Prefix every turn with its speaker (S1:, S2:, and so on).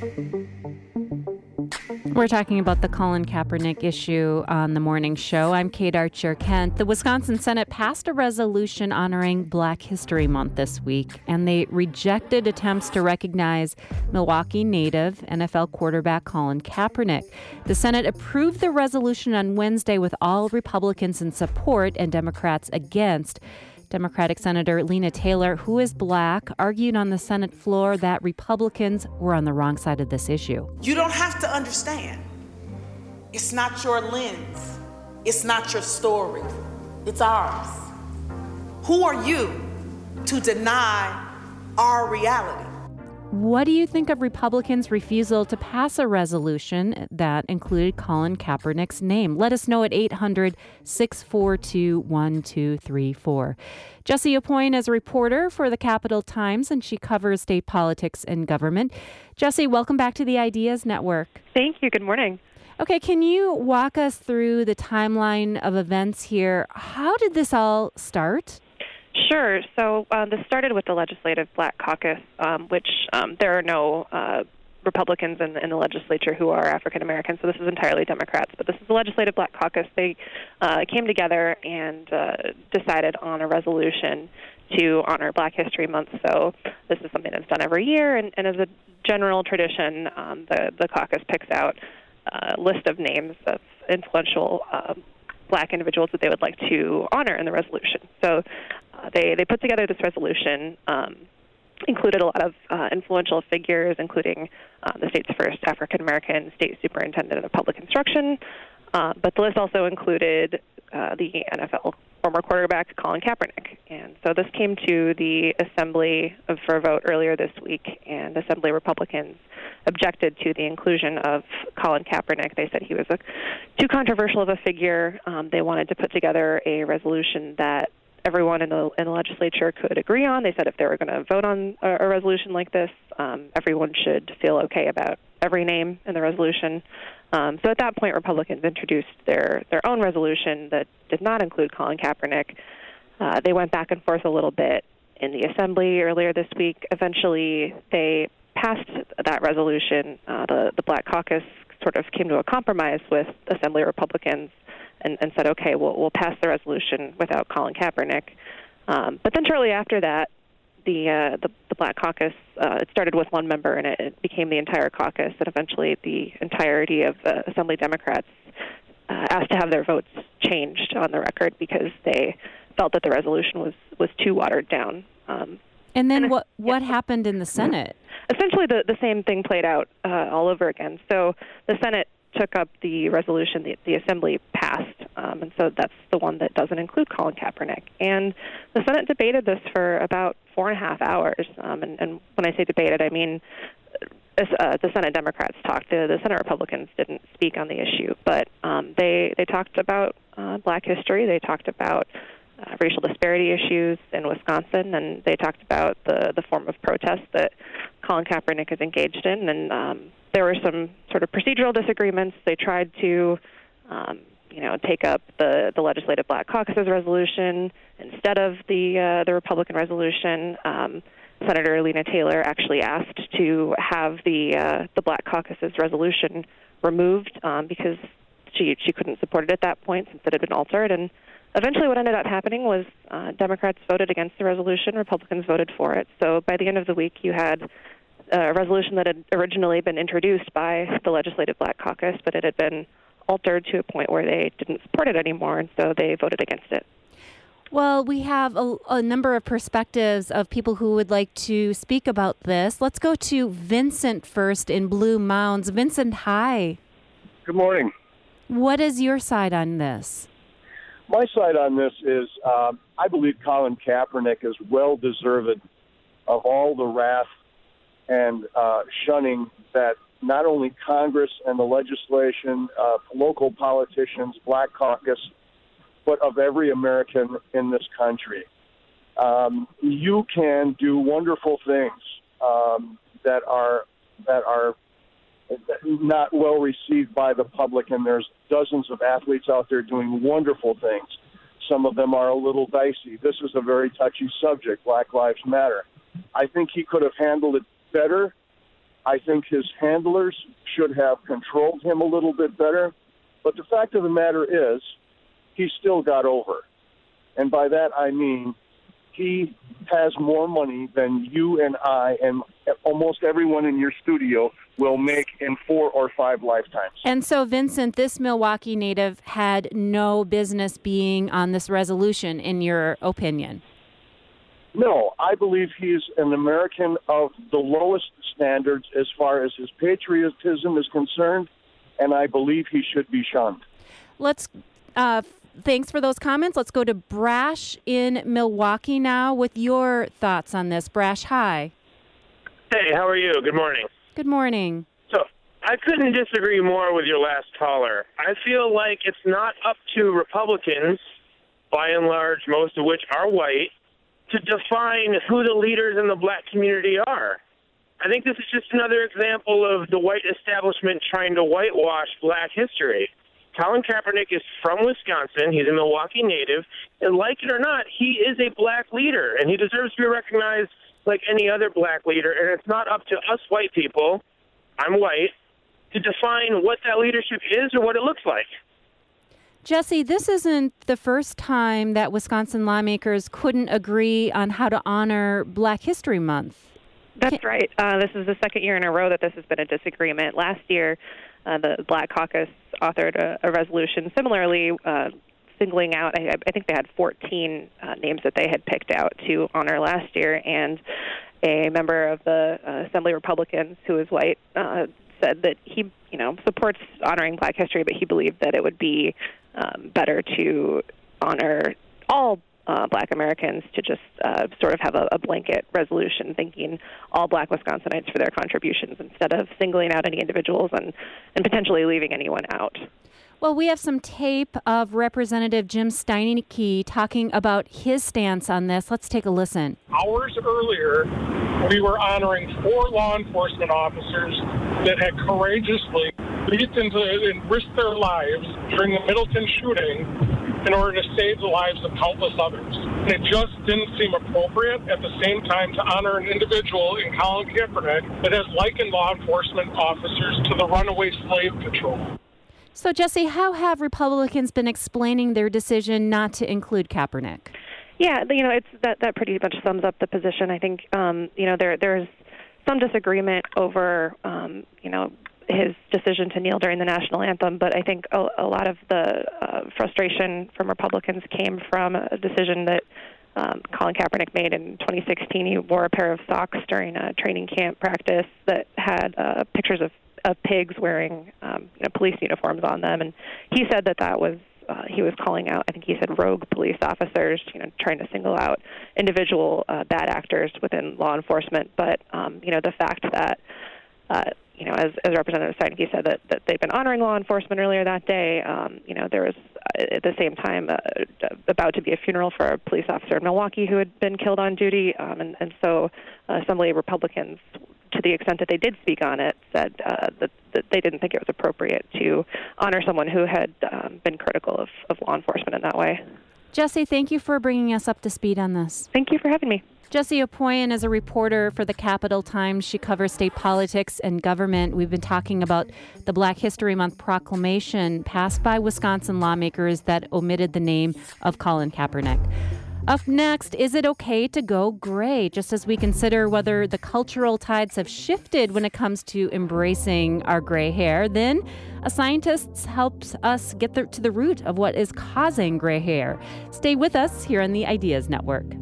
S1: We're talking about the Colin Kaepernick issue on the morning show. I'm Kate Archer-Kent. The Wisconsin Senate passed a resolution honoring Black History Month this week, and they rejected attempts to recognize Milwaukee native NFL quarterback Colin Kaepernick. The Senate approved the resolution on Wednesday with all Republicans in support and Democrats against. Democratic Senator Lena Taylor, who is Black, argued on the Senate floor that Republicans were on the wrong side of this issue.
S2: You don't have to understand. It's not your lens. It's not your story. It's ours. Who are you to deny our reality?
S1: What do you think of Republicans' refusal to pass a resolution that included Colin Kaepernick's name? Let us know at 800-642-1234. Jessie Aupoint is a reporter for the Capital Times, and she covers state politics and government. Jessie, welcome back to the Ideas Network.
S3: Thank you. Good morning.
S1: Okay, can you walk us through the timeline of events here? How did this all start?
S3: Sure. So this started with the Legislative Black Caucus, which there are no Republicans in the legislature who are African Americans, so this is entirely Democrats. But this is the Legislative Black Caucus. They came together and decided on a resolution to honor Black History Month. So this is something that's done every year, and as a general tradition, the caucus picks out a list of names of influential Black individuals that they would like to honor in the resolution. So they put together this resolution, included a lot of influential figures, including the state's first African-American state superintendent of public instruction. But the list also included the NFL former quarterback Colin Kaepernick. And so this came to the Assembly for a vote earlier this week, and Assembly Republicans objected to the inclusion of Colin Kaepernick. They said he was too controversial of a figure. They wanted to put together a resolution that everyone in the legislature could agree on. They said if they were going to vote on a resolution like this, everyone should feel okay about every name in the resolution. So at that point, Republicans introduced their own resolution that did not include Colin Kaepernick. They went back and forth a little bit in the Assembly earlier this week. Eventually, they passed that resolution. The Black Caucus sort of came to a compromise with Assembly Republicans and said, okay, we'll pass the resolution without Colin Kaepernick. But then shortly after that, the Black Caucus, it started with one member, and it became the entire caucus, and eventually the entirety of Assembly Democrats asked to have their votes changed on the record because they felt that the resolution was too watered down.
S1: And then what happened in the Senate?
S3: Essentially, the same thing played out all over again. So the Senate took up the resolution the Assembly passed, and so that's the one that doesn't include Colin Kaepernick. And the Senate debated this for about 4.5 hours. And when I say debated, I mean the Senate Democrats talked. The Senate Republicans didn't speak on the issue, but they talked about Black history. They talked about racial disparity issues in Wisconsin, and they talked about the form of protest that Colin Kaepernick is engaged in. And there were some sort of procedural disagreements. They tried to, take up the Legislative Black Caucus's resolution instead of the Republican resolution. Senator Lena Taylor actually asked to have the Black Caucus's resolution removed because she couldn't support it at that point since it had been altered. And eventually what ended up happening was Democrats voted against the resolution, Republicans voted for it. So by the end of the week, you had a resolution that had originally been introduced by the Legislative Black Caucus, but it had been altered to a point where they didn't support it anymore, and so they voted against it.
S1: Well, we have a number of perspectives of people who would like to speak about this. Let's go to Vincent first in Blue Mounds. Vincent, hi.
S4: Good morning.
S1: What is your side on this?
S4: My side on this is I believe Colin Kaepernick is well-deserved of all the wrath and shunning that not only Congress and the legislation, local politicians, Black Caucus, but of every American in this country. You can do wonderful things that are not well received by the public, and there's dozens of athletes out there doing wonderful things. Some of them are a little dicey. This is a very touchy subject, Black Lives Matter. I think he could have handled it better I think his handlers should have controlled him a little bit better. But the fact of the matter is, he still got over. And by that I mean he has more money than you and I and almost everyone in your studio will make in 4 or 5 lifetimes.
S1: And so, Vincent, this Milwaukee native had no business being on this resolution, in your opinion?
S4: No, I believe he's an American of the lowest standards as far as his patriotism is concerned, and I believe he should be shunned.
S1: Thanks for those comments. Let's go to Brash in Milwaukee now with your thoughts on this. Brash, hi.
S5: Hey, how are you? Good morning.
S1: Good morning.
S5: So, I couldn't disagree more with your last caller. I feel like it's not up to Republicans, by and large, most of which are white, to define who the leaders in the black community are. I think this is just another example of the white establishment trying to whitewash black history. Colin Kaepernick is from Wisconsin. He's a Milwaukee native. And like it or not, he is a black leader, and he deserves to be recognized like any other black leader. And it's not up to us white people, I'm white, to define what that leadership is or what it looks like.
S1: Jesse, this isn't the first time that Wisconsin lawmakers couldn't agree on how to honor Black History Month.
S3: That's right. This is the second year in a row that this has been a disagreement. Last year, the Black Caucus authored a resolution similarly singling out, I think they had 14 names that they had picked out to honor last year, and a member of the Assembly Republicans who is white said that he, supports honoring Black history, but he believed that it would be better to honor all Black Americans, to just sort of have a blanket resolution thanking all Black Wisconsinites for their contributions instead of singling out any individuals and potentially leaving anyone out.
S1: Well, we have some tape of Representative Jim Steineke talking about his stance on this. Let's take a listen.
S6: Hours earlier, we were honoring 4 law enforcement officers that had courageously leaped into and risked their lives during the Middleton shooting in order to save the lives of countless others. And it just didn't seem appropriate at the same time to honor an individual in Colin Kaepernick that has likened law enforcement officers to the runaway slave patrol.
S1: So, Jesse, how have Republicans been explaining their decision not to include Kaepernick?
S3: Yeah, it's that pretty much sums up the position. I think, there's some disagreement over, his decision to kneel during the national anthem, but I think a lot of the frustration from Republicans came from a decision that Colin Kaepernick made in 2016. He wore a pair of socks during a training camp practice that had pictures of pigs wearing police uniforms on them, and he said that was he was calling out, I think he said, rogue police officers, trying to single out individual bad actors within law enforcement. But the fact that as Representative Steineke said that they've been honoring law enforcement earlier that day, there was at the same time about to be a funeral for a police officer in Milwaukee who had been killed on duty, and so Assembly Republicans, to the extent that they did speak on it, said that they didn't think it was appropriate to honor someone who had been critical of law enforcement in that way.
S1: Jesse, thank you for bringing us up to speed on this.
S3: Thank you for having me.
S1: Jesse Opoyan is a reporter for the Capital Times. She covers state politics and government. We've been talking about the Black History Month proclamation passed by Wisconsin lawmakers that omitted the name of Colin Kaepernick. Up next, is it okay to go gray? Just as we consider whether the cultural tides have shifted when it comes to embracing our gray hair, then a scientist helps us get to the root of what is causing gray hair. Stay with us here on the Ideas Network.